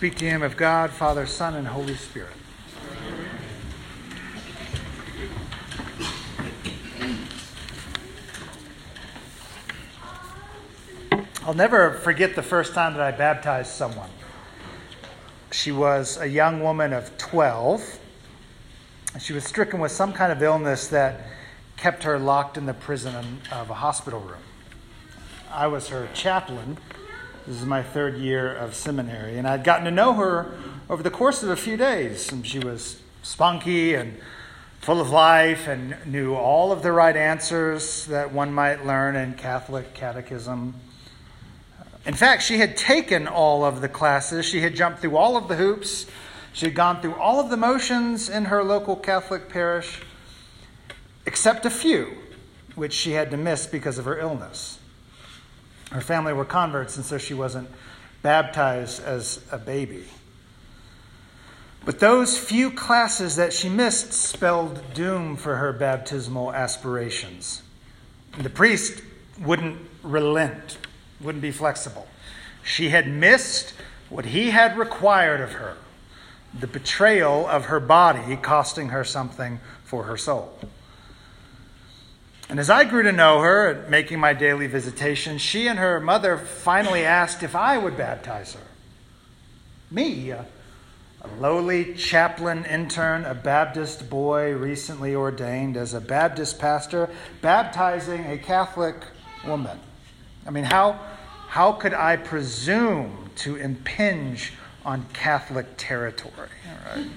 speak to him of God, Father, Son, and Holy Spirit. I'll never forget the first time that I baptized someone. She was a young woman of 12. She was stricken with some kind of illness that kept her locked in the prison of a hospital room. I was her chaplain. This is my third year of seminary, and I'd gotten to know her over the course of a few days. And she was spunky and full of life and knew all of the right answers that one might learn in Catholic catechism. In fact, she had taken all of the classes. She had jumped through all of the hoops. She had gone through all of the motions in her local Catholic parish, except a few, which she had to miss because of her illness. Her family were converts, and so she wasn't baptized as a baby. But those few classes that she missed spelled doom for her baptismal aspirations. And the priest wouldn't relent, wouldn't be flexible. She had missed what he had required of her, the betrayal of her body costing her something for her soul. And as I grew to know her and making my daily visitation, she and her mother finally asked if I would baptize her. Me, a lowly chaplain intern, a Baptist boy recently ordained as a Baptist pastor, baptizing a Catholic woman. I mean, how could I presume to impinge on Catholic territory? All right.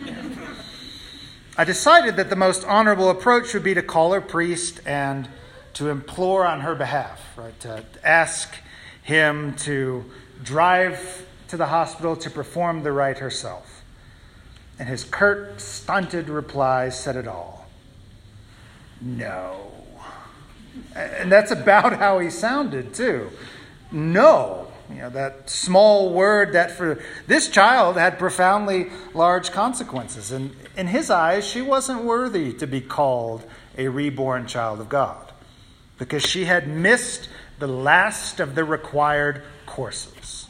I decided that the most honorable approach would be to call her priest and to implore on her behalf, right? To ask him to drive to the hospital to perform the rite herself. And his curt, stunted reply said it all. No. And that's about how he sounded, too. No. You know, that small word that for this child had profoundly large consequences. And in his eyes, she wasn't worthy to be called a reborn child of God because she had missed the last of the required courses.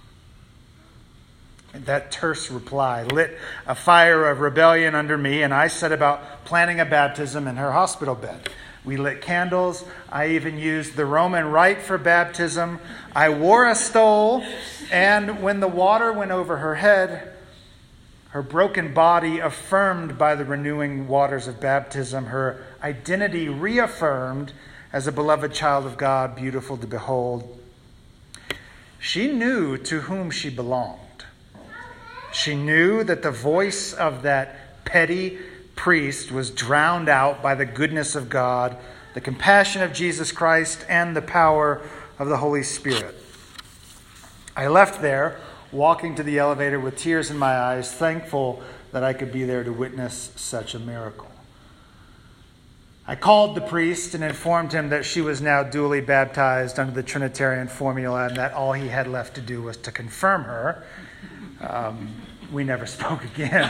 And that terse reply lit a fire of rebellion under me, and I set about planning a baptism in her hospital bed. We lit candles. I even used the Roman rite for baptism. I wore a stole, and when the water went over her head, her broken body affirmed by the renewing waters of baptism, her identity reaffirmed as a beloved child of God, beautiful to behold. She knew to whom she belonged. She knew that the voice of that petty priest was drowned out by the goodness of God, the compassion of Jesus Christ, and the power of the Holy Spirit. I left there, walking to the elevator with tears in my eyes, thankful that I could be there to witness such a miracle. I called the priest and informed him that she was now duly baptized under the Trinitarian formula and that all he had left to do was to confirm her. We never spoke again.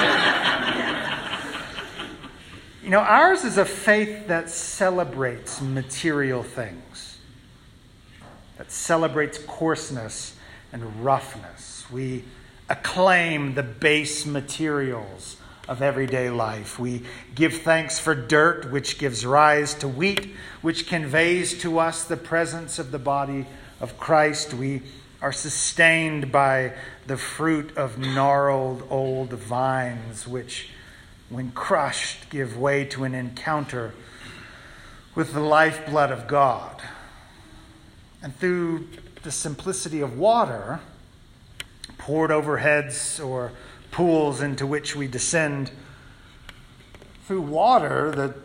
You know, ours is a faith that celebrates material things, that celebrates coarseness and roughness. We acclaim the base materials of everyday life. We give thanks for dirt, which gives rise to wheat, which conveys to us the presence of the body of Christ. We are sustained by the fruit of gnarled old vines, which, when crushed, give way to an encounter with the lifeblood of God. And through the simplicity of water, poured over heads or pools into which we descend, through water that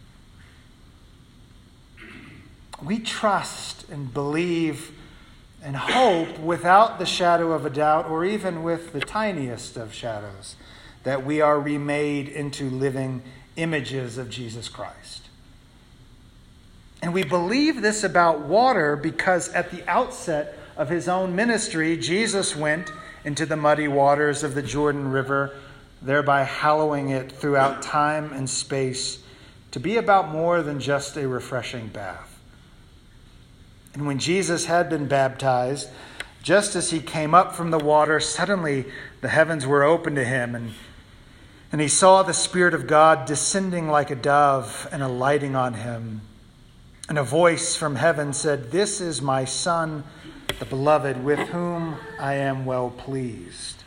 we trust and believe and hope without the shadow of a doubt, or even with the tiniest of shadows, that we are remade into living images of Jesus Christ. And we believe this about water because at the outset of his own ministry, Jesus went into the muddy waters of the Jordan River, thereby hallowing it throughout time and space to be about more than just a refreshing bath. And when Jesus had been baptized, Just as he came up from the water, suddenly the heavens were opened to him, and he saw the Spirit of God descending like a dove and alighting on him. And a voice from heaven said, "This is my Son, the beloved, with whom I am well pleased."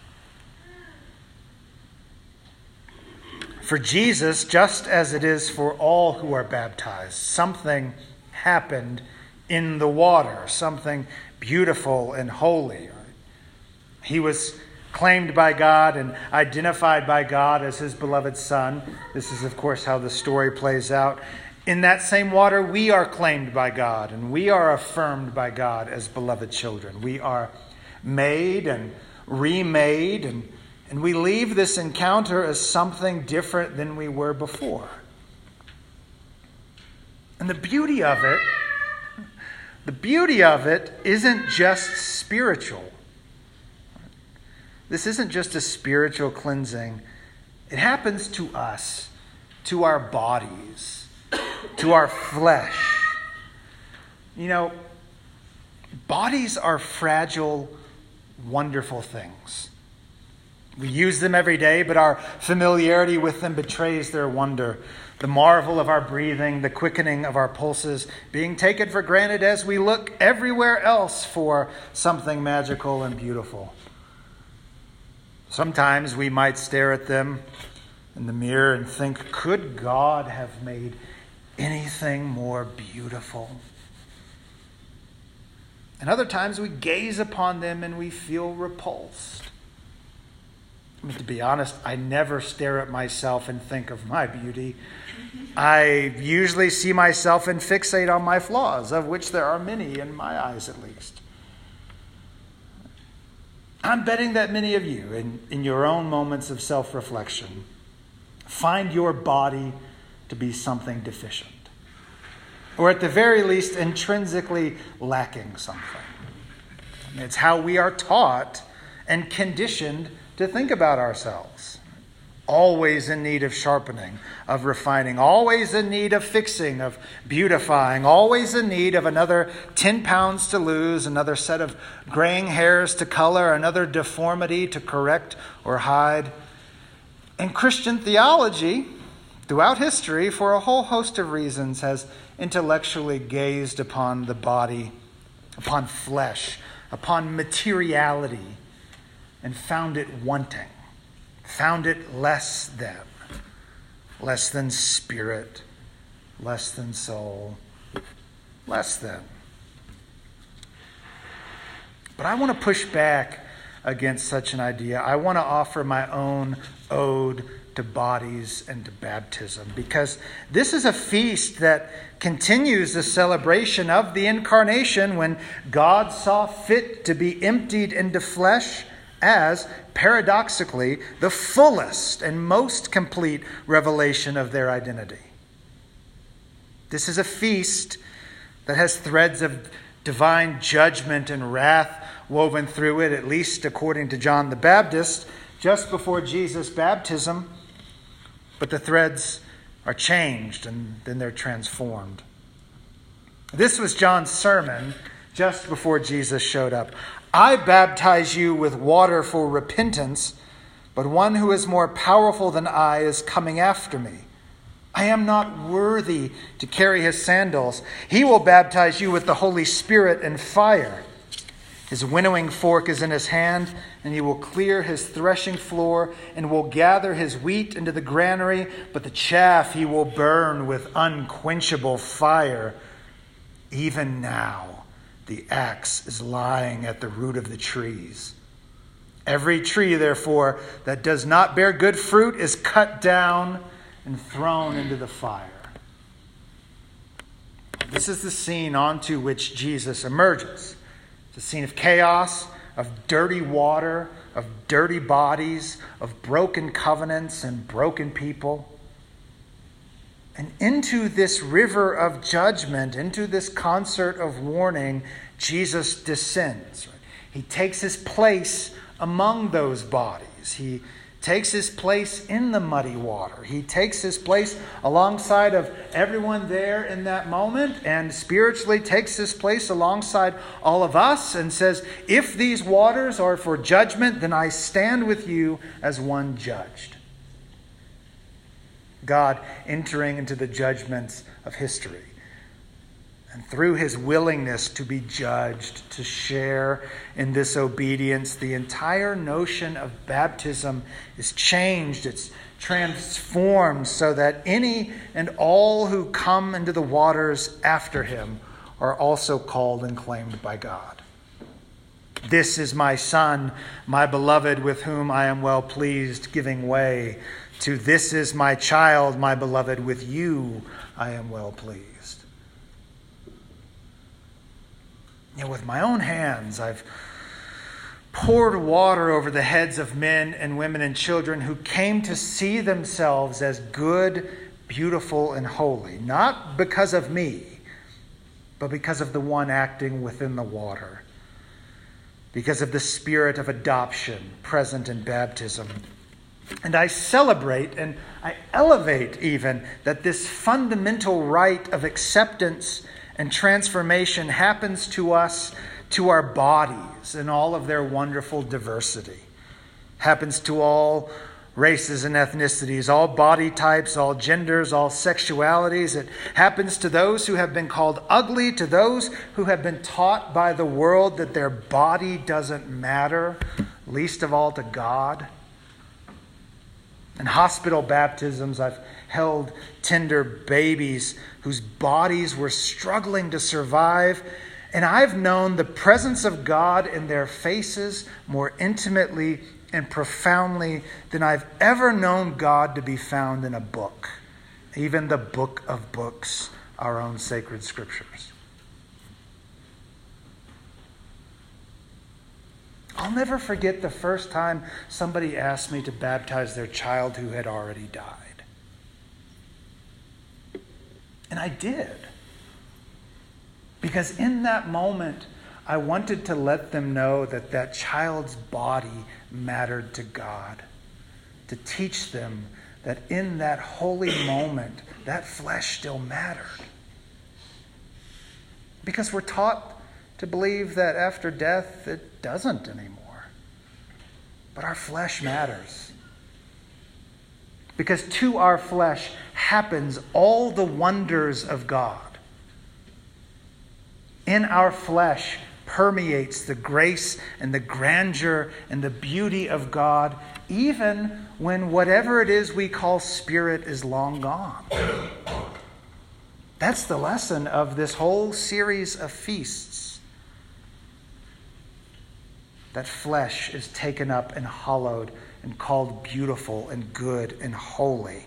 For Jesus, just as it is for all who are baptized, something happened in the water, something beautiful and holy. He was claimed by God and identified by God as his beloved Son. This is, of course, how the story plays out. In that same water, we are claimed by God, and we are affirmed by God as beloved children. We are made and remade, and we leave this encounter as something different than we were before. And the beauty of it isn't just spiritual. This isn't just a spiritual cleansing. It happens to us, to our bodies, to our flesh. You know, bodies are fragile, wonderful things. We use them every day, but our familiarity with them betrays their wonder. The marvel of our breathing, the quickening of our pulses, being taken for granted as we look everywhere else for something magical and beautiful. Sometimes we might stare at them in the mirror and think, could God have made anything more beautiful? And other times we gaze upon them and we feel repulsed. I mean, to be honest, I never stare at myself and think of my beauty. I usually see myself and fixate on my flaws, of which there are many in my eyes at least. I'm betting that many of you, in your own moments of self-reflection, find your body to be something deficient, or at the very least, intrinsically lacking something. It's how we are taught and conditioned to think about ourselves. Always in need of sharpening, of refining, always in need of fixing, of beautifying, always in need of another 10 pounds to lose, another set of graying hairs to color, another deformity to correct or hide. And Christian theology, throughout history, for a whole host of reasons, has intellectually gazed upon the body, upon flesh, upon materiality, and found it wanting. Found it less than spirit, less than soul, less than. But I want to push back against such an idea. I want to offer my own ode to bodies and to baptism, because this is a feast that continues the celebration of the incarnation, when God saw fit to be emptied into flesh as, paradoxically, the fullest and most complete revelation of their identity. This is a feast that has threads of divine judgment and wrath woven through it, at least according to John the Baptist, just before Jesus' baptism. But the threads are changed and then they're transformed. This was John's sermon just before Jesus showed up. I baptize you with water for repentance, but one who is more powerful than I is coming after me. I am not worthy to carry his sandals. He will baptize you with the Holy Spirit and fire. His winnowing fork is in his hand, and he will clear his threshing floor and will gather his wheat into the granary, but the chaff he will burn with unquenchable fire. Even now, the axe is lying at the root of the trees. Every tree, therefore, that does not bear good fruit is cut down and thrown into the fire. This is the scene onto which Jesus emerges. It's a scene of chaos, of dirty water, of dirty bodies, of broken covenants and broken people. And into this river of judgment, into this concert of warning, Jesus descends. He takes his place among those bodies. He takes his place in the muddy water. He takes his place alongside of everyone there in that moment, and spiritually takes his place alongside all of us and says, if these waters are for judgment, then I stand with you as one judged. God entering into the judgments of history. And through his willingness to be judged, to share in this obedience, the entire notion of baptism is changed. It's transformed so that any and all who come into the waters after him are also called and claimed by God. This is my Son, my beloved, with whom I am well pleased, giving way to this is my child, my beloved, with you I am well pleased. With my own hands, I've poured water over the heads of men and women and children who came to see themselves as good, beautiful, and holy, not because of me, but because of the one acting within the water, because of the spirit of adoption present in baptism. And I celebrate and I elevate even that this fundamental rite of acceptance and transformation happens to us, to our bodies in all of their wonderful diversity. Happens to all races and ethnicities, all body types, all genders, all sexualities. It happens to those who have been called ugly, to those who have been taught by the world that their body doesn't matter, least of all to God. In hospital baptisms, I've held tender babies whose bodies were struggling to survive, and I've known the presence of God in their faces more intimately and profoundly than I've ever known God to be found in a book, even the book of books, our own sacred scriptures. I'll never forget the first time somebody asked me to baptize their child who had already died. And I did. Because in that moment, I wanted to let them know that that child's body mattered to God. To teach them that in that holy moment, that flesh still mattered. Because we're taught to believe that after death, it doesn't anymore. But our flesh matters. Because to our flesh happens all the wonders of God. In our flesh permeates the grace and the grandeur and the beauty of God, even when whatever it is we call spirit is long gone. That's the lesson of this whole series of feasts. That flesh is taken up and hallowed and called beautiful and good and holy.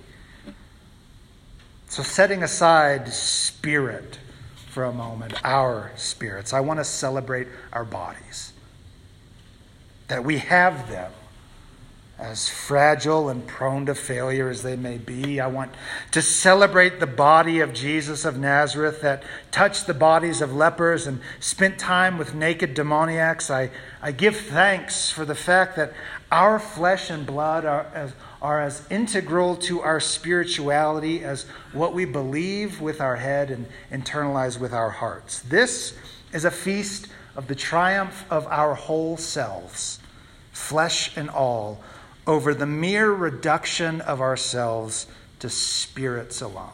So setting aside spirit for a moment, our spirits, I want to celebrate our bodies. That we have them, as fragile and prone to failure as they may be. I want to celebrate the body of Jesus of Nazareth that touched the bodies of lepers and spent time with naked demoniacs. I give thanks for the fact that our flesh and blood are as integral to our spirituality as what we believe with our head and internalize with our hearts. This is a feast of the triumph of our whole selves, flesh and all, over the mere reduction of ourselves to spirits alone.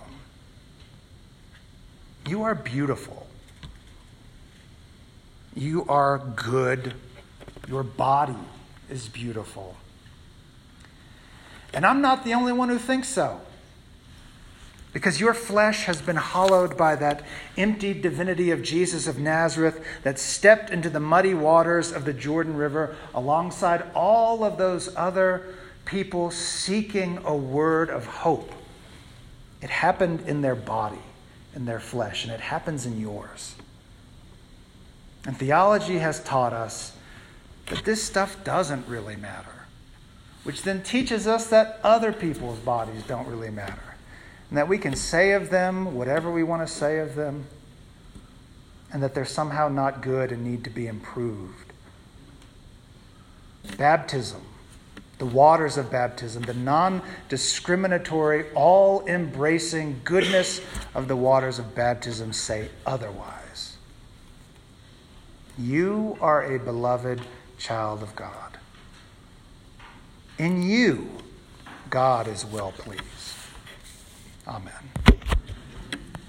You are beautiful. You are good. Your body is beautiful. And I'm not the only one who thinks so. Because your flesh has been hallowed by that empty divinity of Jesus of Nazareth that stepped into the muddy waters of the Jordan River alongside all of those other people seeking a word of hope. It happened in their body, in their flesh, and it happens in yours. And theology has taught us that this stuff doesn't really matter, which then teaches us that other people's bodies don't really matter. And that we can say of them whatever we want to say of them, and that they're somehow not good and need to be improved. Baptism the waters of baptism, the non-discriminatory, all-embracing goodness of the waters of baptism say otherwise. You are a beloved child of God. In you, God is well pleased. Amen.